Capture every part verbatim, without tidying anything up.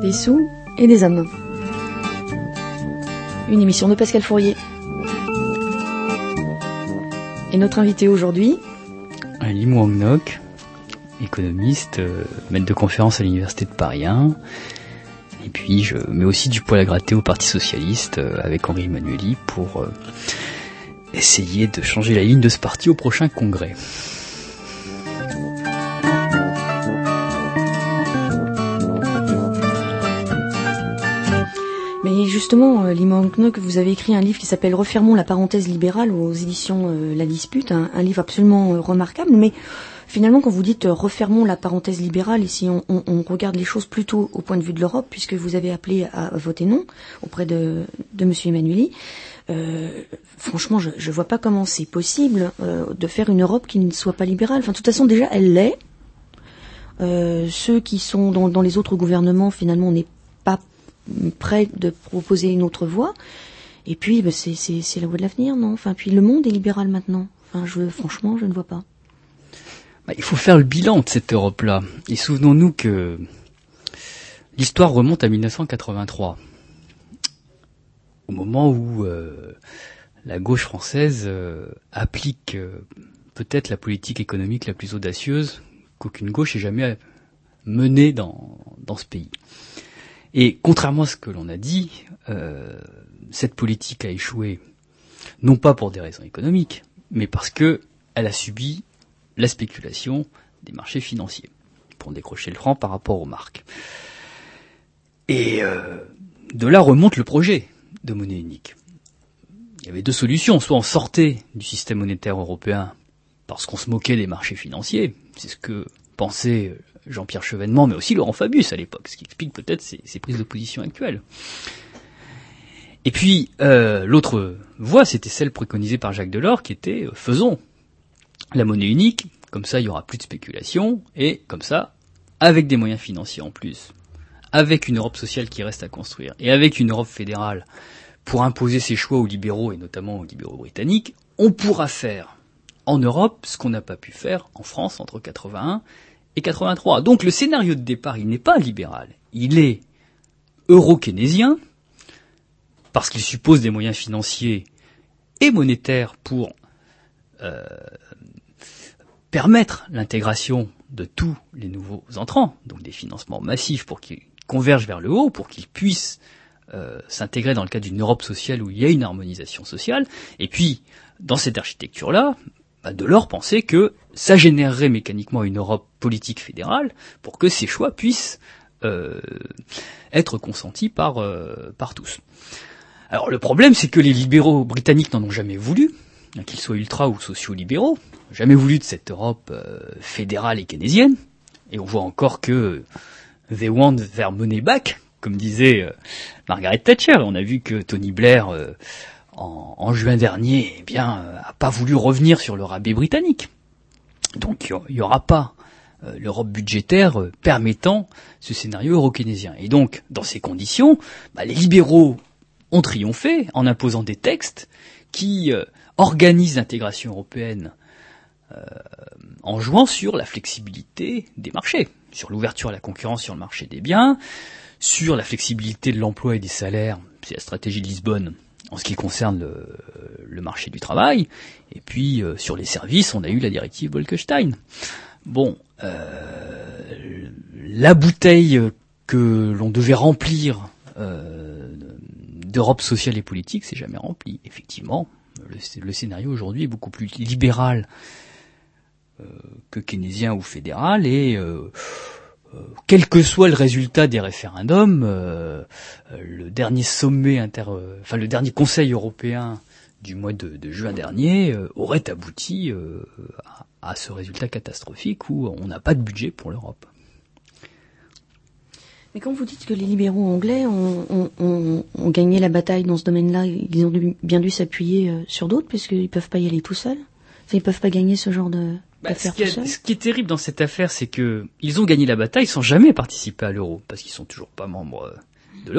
des sous et des hommes. Une émission de Pascal Fourier. Et notre invité aujourd'hui, Lee Mwang-nok, économiste, euh, maître de conférence à l'université de Paris un. Et puis je mets aussi du poil à gratter au Parti socialiste euh, avec Henri Emmanuelli pour euh, essayer de changer la ligne de ce parti au prochain congrès. mais justement, Lee Mwang-nok, vous avez écrit un livre qui s'appelle Refermons la parenthèse libérale aux éditions euh, La Dispute, un, un livre absolument euh, remarquable, mais finalement, quand vous dites euh, refermons la parenthèse libérale, ici on, on, on regarde les choses plutôt au point de vue de l'Europe, puisque vous avez appelé à, à voter non auprès de, de M. Emmanuelli. Euh, franchement, je ne vois pas comment c'est possible euh, de faire une Europe qui ne soit pas libérale. Enfin, de toute façon, déjà, elle l'est. Euh, ceux qui sont dans, dans les autres gouvernements, finalement, on n'est pas prêt de proposer une autre voie. Et puis, bah, c'est, c'est, c'est la voie de l'avenir, non? Enfin, puis le monde est libéral maintenant. Enfin, je, franchement, je ne vois pas. Bah, il faut faire le bilan de cette Europe-là. Et souvenons-nous que l'histoire remonte à dix-neuf cent quatre-vingt-trois, au moment où euh, la gauche française euh, applique euh, peut-être la politique économique la plus audacieuse qu'aucune gauche ait jamais menée dans, dans ce pays. Et contrairement à ce que l'on a dit, euh, cette politique a échoué, non pas pour des raisons économiques, mais parce que elle a subi la spéculation des marchés financiers, pour décrocher le franc par rapport aux marques. Et euh, de là remonte le projet de monnaie unique. Il y avait deux solutions, soit on sortait du système monétaire européen parce qu'on se moquait des marchés financiers, c'est ce que pensait Jean-Pierre Chevènement, mais aussi Laurent Fabius à l'époque, ce qui explique peut-être ces, ces prises de position actuelles. Et puis, euh, l'autre voie, c'était celle préconisée par Jacques Delors, qui était euh, faisons la monnaie unique, comme ça il y aura plus de spéculation, et comme ça, avec des moyens financiers en plus, avec une Europe sociale qui reste à construire, et avec une Europe fédérale pour imposer ses choix aux libéraux, et notamment aux libéraux britanniques, on pourra faire en Europe ce qu'on n'a pas pu faire en France entre quatre-vingt-un et quatre-vingt-trois. Donc le scénario de départ, il n'est pas libéral, il est euro-keynésien, parce qu'il suppose des moyens financiers et monétaires pour euh, permettre l'intégration de tous les nouveaux entrants, donc des financements massifs pour qu'ils convergent vers le haut, pour qu'ils puissent euh, s'intégrer dans le cadre d'une Europe sociale où il y a une harmonisation sociale. Et puis, dans cette architecture-là, bah, Delors pensait que ça générerait mécaniquement une Europe politique fédérale pour que ces choix puissent euh, être consentis par, euh, par tous. Alors le problème, c'est que les libéraux britanniques n'en ont jamais voulu, qu'ils soient ultra ou sociaux-libéraux, jamais voulu de cette Europe euh, fédérale et keynésienne, et on voit encore que they want their money back, comme disait euh, Margaret Thatcher. On a vu que Tony Blair, euh, en, en juin dernier, eh bien, euh, a pas voulu revenir sur le rabais britannique. Donc il n'y aura pas euh, l'Europe budgétaire euh, permettant ce scénario euro-keynésien. Et donc, dans ces conditions, bah, les libéraux ont triomphé en imposant des textes qui euh, organisent l'intégration européenne euh, en jouant sur la flexibilité des marchés, sur l'ouverture à la concurrence sur le marché des biens, sur la flexibilité de l'emploi et des salaires, c'est la stratégie de Lisbonne en ce qui concerne le, le marché du travail, et puis euh, sur les services, on a eu la directive Bolkestein. Bon, euh, la bouteille que l'on devait remplir euh, d'Europe sociale et politique, c'est jamais rempli. Effectivement, le, le scénario aujourd'hui est beaucoup plus libéral euh, que keynésien ou fédéral, et euh, euh, quel que soit le résultat des référendums, euh, le dernier sommet inter, euh, enfin le dernier Conseil européen du mois de, de juin dernier euh, aurait abouti euh, à, à ce résultat catastrophique où on n'a pas de budget pour l'Europe. Mais quand vous dites que les libéraux anglais ont, ont, ont, ont gagné la bataille dans ce domaine-là, ils ont dû, bien dû s'appuyer euh, sur d'autres, puisqu'ils ne peuvent pas y aller tout seuls. Enfin, ils ne peuvent pas gagner ce genre de, bah, d'affaires ce qui, tout est, seuls. Ce qui est terrible dans cette affaire, c'est que ils ont gagné la bataille sans jamais participer à l'euro, parce qu'ils sont toujours pas membres de l'euro.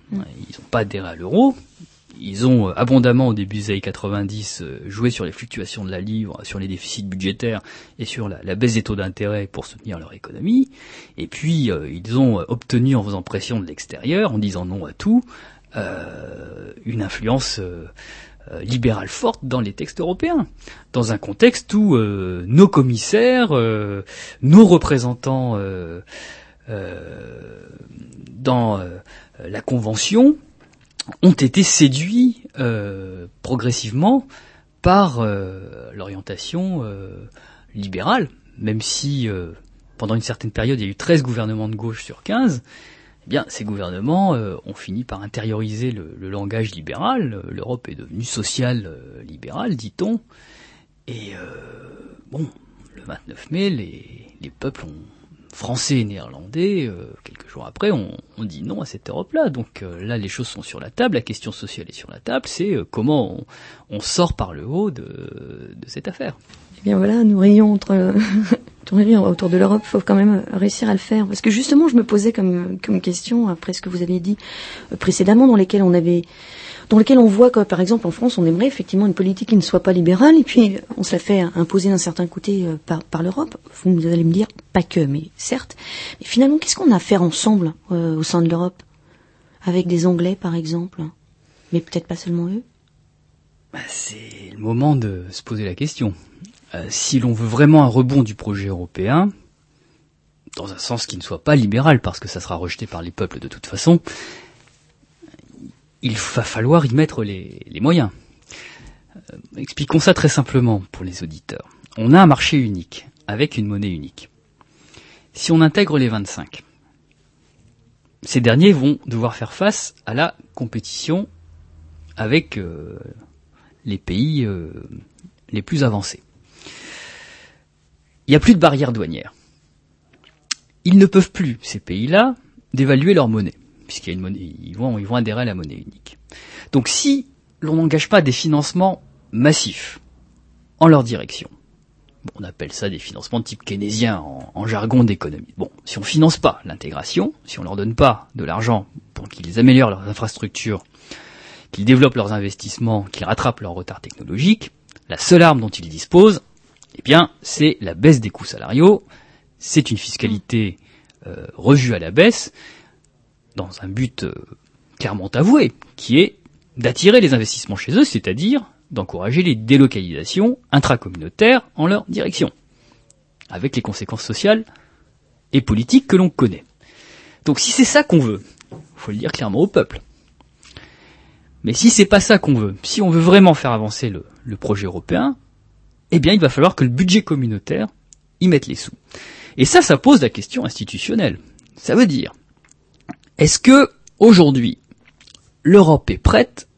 Mmh. Ils n'ont pas adhéré à l'euro. Ils ont abondamment, au début des années quatre-vingt-dix, joué sur les fluctuations de la livre, sur les déficits budgétaires et sur la, la baisse des taux d'intérêt pour soutenir leur économie. Et puis, euh, ils ont obtenu, en faisant pression de l'extérieur, en disant non à tout, euh, une influence euh, euh, libérale forte dans les textes européens. Dans un contexte où euh, nos commissaires, euh, nos représentants euh, euh, dans euh, la Convention, ont été séduits euh, progressivement par euh, l'orientation euh, libérale, même si euh, pendant une certaine période il y a eu treize gouvernements de gauche sur quinze, eh bien ces gouvernements euh, ont fini par intérioriser le, le langage libéral. L'Europe est devenue sociale euh, libérale, dit-on, et euh, bon, le vingt-neuf mai, les, les peuples ont Français et néerlandais, euh, quelques jours après, on, on dit non à cette Europe-là. Donc euh, là, les choses sont sur la table, la question sociale est sur la table, c'est euh, comment on, on sort par le haut de, de cette affaire. Eh bien voilà, nous rions entre, tourner autour de l'Europe, il faut quand même réussir à le faire. Parce que justement, je me posais comme, comme question, après ce que vous avez dit euh, précédemment, dans lesquelles on avait... dans lequel on voit que, par exemple, en France, on aimerait effectivement une politique qui ne soit pas libérale, et puis on se la fait imposer d'un certain côté euh, par, par l'Europe. Vous allez me dire, pas que, mais certes. Mais finalement, qu'est-ce qu'on a à faire ensemble euh, au sein de l'Europe, avec des Anglais, par exemple, mais peut-être pas seulement eux? Bah, c'est le moment de se poser la question. Euh, si l'on veut vraiment un rebond du projet européen, dans un sens qui ne soit pas libéral, parce que ça sera rejeté par les peuples de toute façon, il va falloir y mettre les, les moyens. Euh, expliquons ça très simplement pour les auditeurs. On a un marché unique, avec une monnaie unique. Si on intègre les vingt-cinq, ces derniers vont devoir faire face à la compétition avec euh, les pays euh, les plus avancés. Il n'y a plus de barrières douanières. Ils ne peuvent plus, ces pays-là, dévaluer leur monnaie, puisqu'il y a une monnaie, ils vont, ils vont adhérer à la monnaie unique. Donc si l'on n'engage pas des financements massifs en leur direction, bon, on appelle ça des financements de type keynésien en, en jargon d'économie. Bon, si on finance pas l'intégration, si on leur donne pas de l'argent pour qu'ils améliorent leurs infrastructures, qu'ils développent leurs investissements, qu'ils rattrapent leur retard technologique, la seule arme dont ils disposent, eh bien, c'est la baisse des coûts salariaux, c'est une fiscalité euh, revue à la baisse, dans un but euh, clairement avoué, qui est d'attirer les investissements chez eux, c'est-à-dire d'encourager les délocalisations intracommunautaires en leur direction, avec les conséquences sociales et politiques que l'on connaît. Donc si c'est ça qu'on veut, il faut le dire clairement au peuple. Mais si c'est pas ça qu'on veut, si on veut vraiment faire avancer le, le projet européen, eh bien il va falloir que le budget communautaire y mette les sous. Et ça, ça pose la question institutionnelle. Ça veut dire, est-ce que, aujourd'hui, l'Europe est prête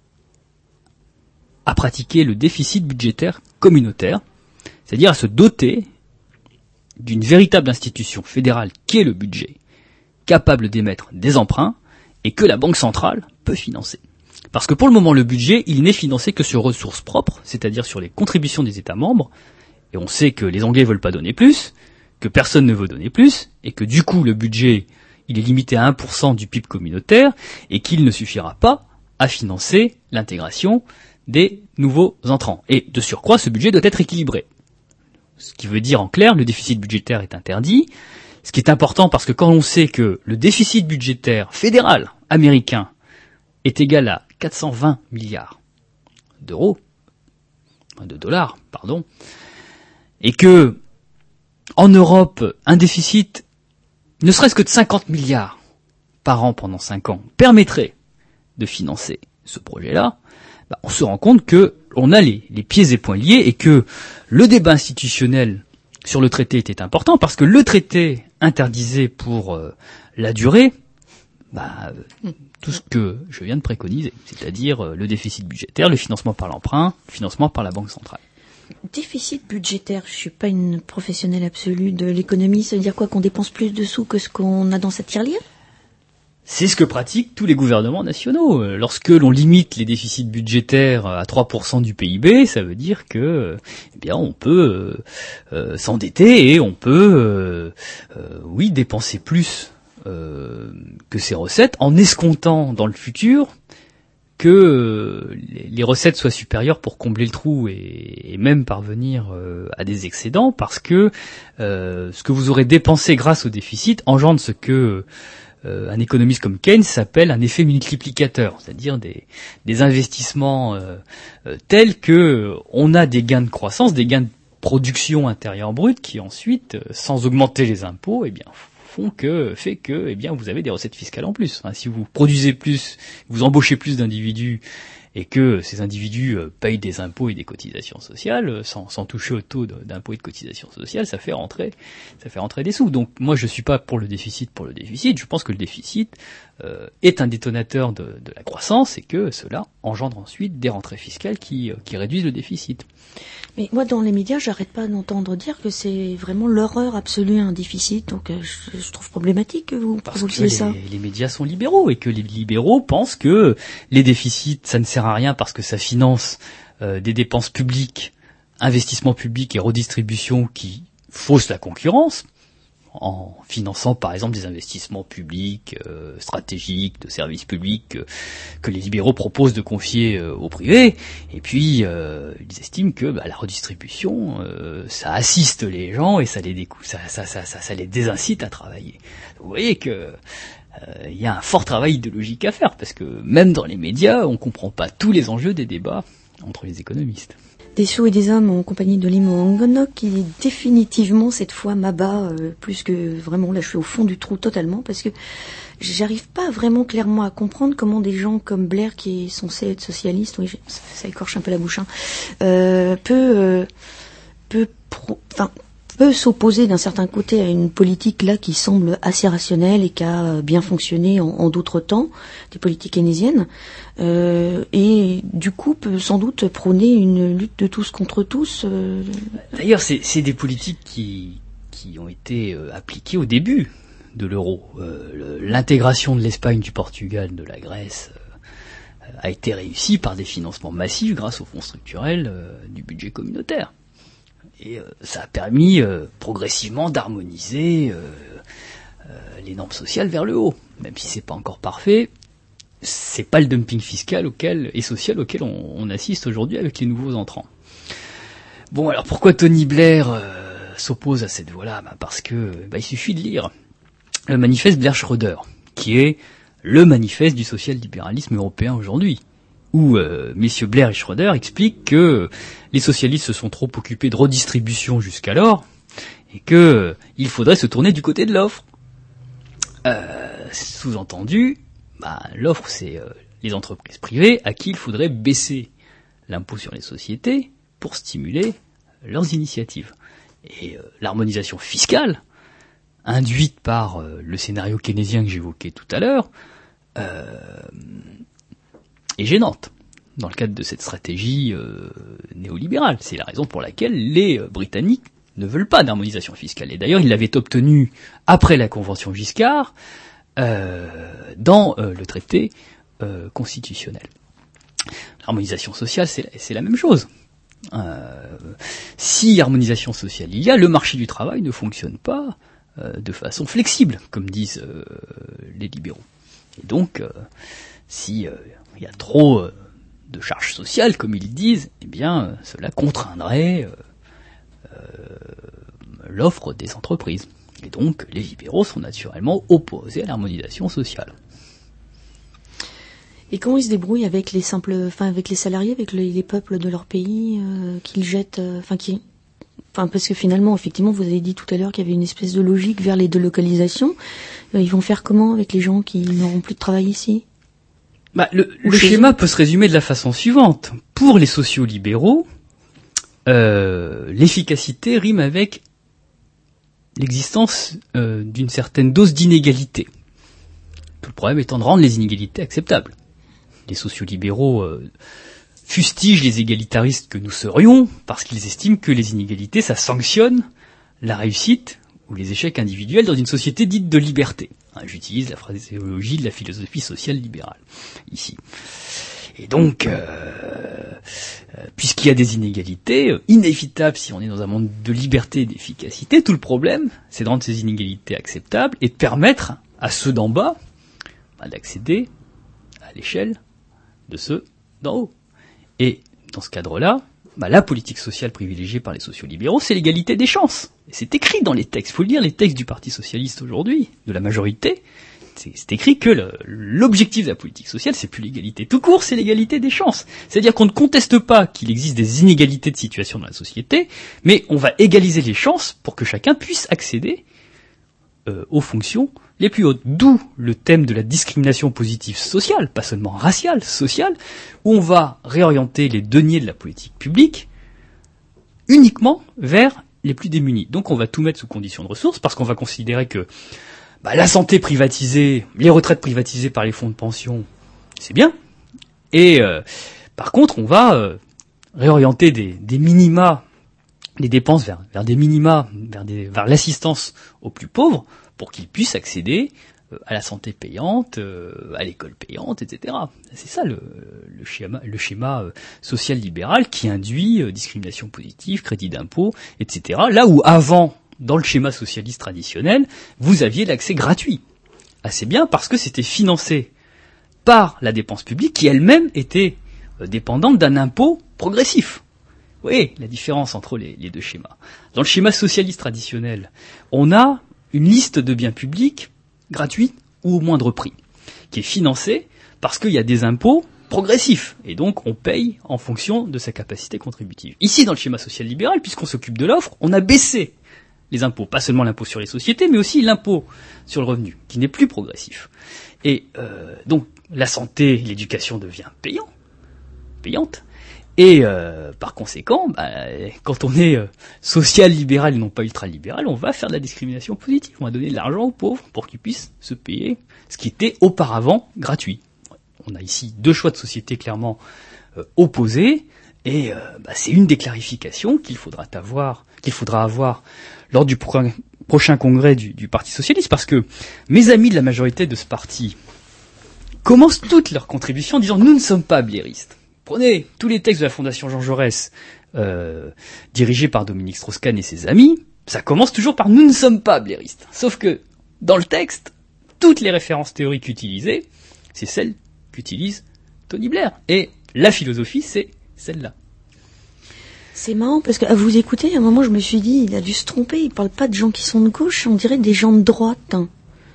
à pratiquer le déficit budgétaire communautaire, c'est-à-dire à se doter d'une véritable institution fédérale qui est le budget, capable d'émettre des emprunts, et que la Banque centrale peut financer. Parce que pour le moment, le budget, il n'est financé que sur ressources propres, c'est-à-dire sur les contributions des États membres, et on sait que les Anglais veulent pas donner plus, que personne ne veut donner plus, et que du coup, le budget, il est limité à un pour cent du P I B communautaire, et qu'il ne suffira pas à financer l'intégration des nouveaux entrants. Et de surcroît, ce budget doit être équilibré. Ce qui veut dire en clair, le déficit budgétaire est interdit, ce qui est important parce que quand on sait que le déficit budgétaire fédéral américain est égal à quatre cent vingt milliards d'euros, de dollars, pardon, et que en Europe, un déficit, ne serait-ce que de cinquante milliards par an pendant cinq ans, permettrait de financer ce projet-là, bah, on se rend compte que on a les, les pieds et poings liés et que le débat institutionnel sur le traité était important parce que le traité interdisait pour euh, la durée bah, euh, tout ce que je viens de préconiser, c'est-à-dire euh, le déficit budgétaire, le financement par l'emprunt, le financement par la Banque centrale. Déficit budgétaire, je suis pas une professionnelle absolue de l'économie, ça veut dire quoi, qu'on dépense plus de sous que ce qu'on a dans sa tirelire? C'est ce que pratiquent tous les gouvernements nationaux. Lorsque l'on limite les déficits budgétaires à trois pour cent du P I B, ça veut dire que, eh bien, on peut euh, euh, s'endetter et on peut, euh, euh, oui, dépenser plus euh, que ces recettes, en escomptant dans le futur que euh, les, les recettes soient supérieures pour combler le trou et, et même parvenir euh, à des excédents, parce que euh, ce que vous aurez dépensé grâce au déficit engendre ce que euh, un économiste comme Keynes s'appelle un effet multiplicateur, c'est-à-dire des, des investissements euh, euh, tels que on a des gains de croissance, des gains de production intérieure brute qui ensuite, euh, sans augmenter les impôts, eh bien font que fait que eh bien vous avez des recettes fiscales en plus. Enfin, si vous produisez plus, vous embauchez plus d'individus et que ces individus euh, payent des impôts et des cotisations sociales euh, sans, sans toucher au taux de, d'impôts et de cotisations sociales, ça fait rentrer ça fait rentrer des sous. Donc moi je suis pas pour le déficit pour le déficit. Je pense que le déficit euh, est un détonateur de, de la croissance et que cela engendre ensuite des rentrées fiscales qui, euh, qui réduisent le déficit. Mais moi, dans les médias, j'arrête pas d'entendre dire que c'est vraiment l'horreur absolue, un déficit. Donc, euh, je, je trouve problématique que vous proposiez ça. Les, les médias sont libéraux et que les libéraux pensent que les déficits, ça ne sert à rien parce que ça finance euh, des dépenses publiques, investissements publics et redistribution qui faussent la concurrence, en finançant par exemple des investissements publics euh, stratégiques, de services publics euh, que les libéraux proposent de confier euh, au privé, et puis euh, ils estiment que bah, la redistribution euh, ça assiste les gens et ça les décou- ça, ça, ça, ça, ça les désincite à travailler. Vous voyez que il euh, y a un fort travail idéologique à faire, parce que même dans les médias on comprend pas tous les enjeux des débats entre les économistes. Des sceaux et des hommes en compagnie de Limon Angonok qui définitivement cette fois m'abat euh, plus que vraiment, là je suis au fond du trou totalement, parce que j'arrive pas vraiment clairement à comprendre comment des gens comme Blair, qui est censé être socialiste, oui ça, ça écorche un peu la bouche, hein, euh, peut euh, peut pro, enfin peut s'opposer d'un certain côté à une politique là qui semble assez rationnelle et qui a bien fonctionné en, en d'autres temps, des politiques keynésiennes, euh, et du coup peut sans doute prôner une lutte de tous contre tous. Euh... D'ailleurs, c'est, c'est des politiques qui, qui ont été euh, appliquées au début de l'euro. Euh, le, l'intégration de l'Espagne, du Portugal, de la Grèce euh, a été réussie par des financements massifs grâce aux fonds structurels euh, du budget communautaire. Et euh, ça a permis euh, progressivement d'harmoniser euh, euh, les normes sociales vers le haut. Même si c'est pas encore parfait, c'est pas le dumping fiscal auquel et social auquel on, on assiste aujourd'hui avec les nouveaux entrants. Bon, alors pourquoi Tony Blair euh, s'oppose à cette voie-là ? Ben parce que bah, il suffit de lire le manifeste Blair-Schröder, qui est le manifeste du social-libéralisme européen aujourd'hui, où euh, messieurs Blair et Schröder expliquent que les socialistes se sont trop occupés de redistribution jusqu'alors et que euh, il faudrait se tourner du côté de l'offre. Euh, sous-entendu, bah, l'offre c'est euh, les entreprises privées à qui il faudrait baisser l'impôt sur les sociétés pour stimuler leurs initiatives. Et euh, l'harmonisation fiscale induite par euh, le scénario keynésien que j'évoquais tout à l'heure euh, est gênante dans le cadre de cette stratégie euh, néolibérale. C'est la raison pour laquelle les euh, Britanniques ne veulent pas d'harmonisation fiscale. Et d'ailleurs, ils l'avaient obtenue après la Convention Giscard euh, dans euh, le traité euh, constitutionnel. L'harmonisation sociale, c'est la, c'est la même chose. Euh, si harmonisation sociale il y a, le marché du travail ne fonctionne pas euh, de façon flexible, comme disent euh, les libéraux. Et donc, euh, si euh, il y a trop euh, de charges sociales, comme ils disent, eh bien, euh, cela contraindrait euh, euh, l'offre des entreprises. Et donc, les libéraux sont naturellement opposés à l'harmonisation sociale. Et comment ils se débrouillent avec les simples, enfin avec les salariés, avec les, les peuples de leur pays euh, qu'ils jettent, enfin euh, qui, enfin parce que finalement, effectivement, vous avez dit tout à l'heure qu'il y avait une espèce de logique vers les délocalisations. Euh, ils vont faire comment avec les gens qui n'auront plus de travail ici ? Bah, le, le schéma eux. peut se résumer de la façon suivante. Pour les sociaux-libéraux, euh, l'efficacité rime avec l'existence euh, d'une certaine dose d'inégalité. Tout le problème étant de rendre les inégalités acceptables. Les sociolibéraux euh, fustigent les égalitaristes que nous serions parce qu'ils estiment que les inégalités, ça sanctionne la réussite ou les échecs individuels dans une société dite de liberté. Hein, j'utilise la phraséologie de la philosophie sociale libérale ici. Et donc, euh, euh, puisqu'il y a des inégalités euh, inévitables si on est dans un monde de liberté et d'efficacité, tout le problème, c'est de rendre ces inégalités acceptables et de permettre à ceux d'en bas bah, d'accéder à l'échelle de ceux d'en haut. Et dans ce cadre-là, bah, la politique sociale privilégiée par les sociolibéraux, c'est l'égalité des chances. Et c'est écrit dans les textes. Il faut lire les textes du Parti socialiste aujourd'hui, de la majorité. C'est, c'est écrit que le, l'objectif de la politique sociale, c'est plus l'égalité tout court, c'est l'égalité des chances. C'est-à-dire qu'on ne conteste pas qu'il existe des inégalités de situation dans la société, mais on va égaliser les chances pour que chacun puisse accéder euh, aux fonctions les plus hautes. D'où le thème de la discrimination positive sociale, pas seulement raciale, sociale, où on va réorienter les deniers de la politique publique uniquement vers les plus démunis. Donc on va tout mettre sous condition de ressources, parce qu'on va considérer que bah, la santé privatisée, les retraites privatisées par les fonds de pension, c'est bien. Et euh, par contre, on va euh, réorienter des, des minima, les dépenses vers, vers des minima, vers, des, vers l'assistance aux plus pauvres, pour qu'ils puissent accéder euh, à la santé payante, euh, à l'école payante, et cetera. C'est ça le, le schéma, le schéma euh, social-libéral qui induit euh, discrimination positive, crédit d'impôt, et cetera. Là où avant, dans le schéma socialiste traditionnel, vous aviez l'accès gratuit. Assez bien, parce que c'était financé par la dépense publique qui elle-même était euh, dépendante d'un impôt progressif. Vous voyez la différence entre les, les deux schémas. Dans le schéma socialiste traditionnel, on a une liste de biens publics gratuits ou au moindre prix, qui est financée parce qu'il y a des impôts progressifs, et donc on paye en fonction de sa capacité contributive. Ici, dans le schéma social-libéral, puisqu'on s'occupe de l'offre, on a baissé les impôts, pas seulement l'impôt sur les sociétés, mais aussi l'impôt sur le revenu, qui n'est plus progressif. Et euh, donc la santé, l'éducation devient payant, payante, et euh, par conséquent, bah, quand on est euh, social-libéral et non pas ultra-libéral, on va faire de la discrimination positive. On va donner de l'argent aux pauvres pour qu'ils puissent se payer ce qui était auparavant gratuit. On a ici deux choix de société clairement euh, opposés, et euh, bah, c'est une des clarifications qu'il faudra avoir, qu'il faudra avoir lors du pro- prochain congrès du, du Parti socialiste, parce que mes amis de la majorité de ce parti commencent toutes leurs contributions en disant « nous ne sommes pas blairistes ». Prenez tous les textes de la Fondation Jean Jaurès, euh, dirigés par Dominique Strauss-Kahn et ses amis, ça commence toujours par « nous ne sommes pas blairistes ». Sauf que, dans le texte, toutes les références théoriques utilisées, c'est celles qu'utilise Tony Blair. Et la philosophie, c'est celle-là. C'est marrant, parce qu'à vous écouter, à un moment, je me suis dit, il a dû se tromper, il parle pas de gens qui sont de gauche, on dirait des gens de droite. Hein.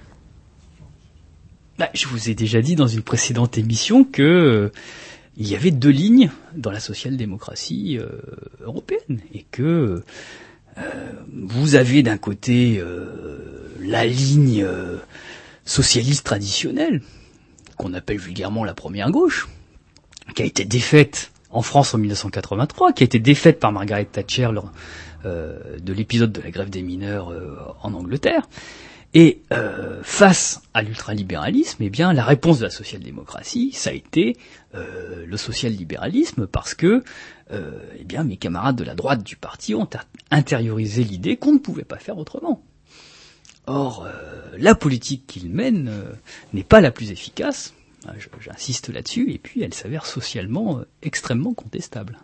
Bah, je vous ai déjà dit dans une précédente émission que... Euh, il y avait deux lignes dans la social-démocratie euh, européenne, et que euh, vous avez d'un côté euh, la ligne euh, socialiste traditionnelle, qu'on appelle vulgairement la première gauche, qui a été défaite en France en mille neuf cent quatre-vingt-trois, qui a été défaite par Margaret Thatcher lors euh, de l'épisode de la grève des mineurs euh, en Angleterre. Et euh, face à l'ultralibéralisme, eh bien, la réponse de la social-démocratie, ça a été euh, le social-libéralisme, parce que, euh, eh bien, mes camarades de la droite du parti ont intériorisé l'idée qu'on ne pouvait pas faire autrement. Or, euh, la politique qu'ils mènent euh, n'est pas la plus efficace. Je, j'insiste là-dessus, et puis elle s'avère socialement euh, extrêmement contestable.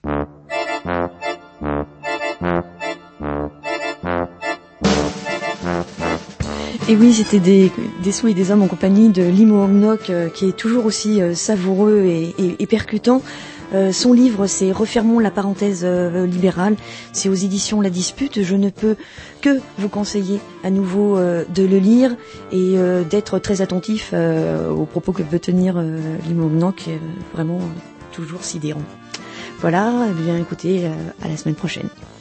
Et oui, c'était des, des sous et des hommes en compagnie de Limo Hognok, euh, qui est toujours aussi euh, savoureux et, et, et percutant. Euh, son livre, c'est Refermons la parenthèse euh, libérale. C'est aux éditions La Dispute. Je ne peux que vous conseiller à nouveau euh, de le lire et euh, d'être très attentif euh, aux propos que peut tenir euh, Limo Hognok, euh, vraiment euh, toujours sidérant. Voilà, eh bien écoutez, euh, à la semaine prochaine.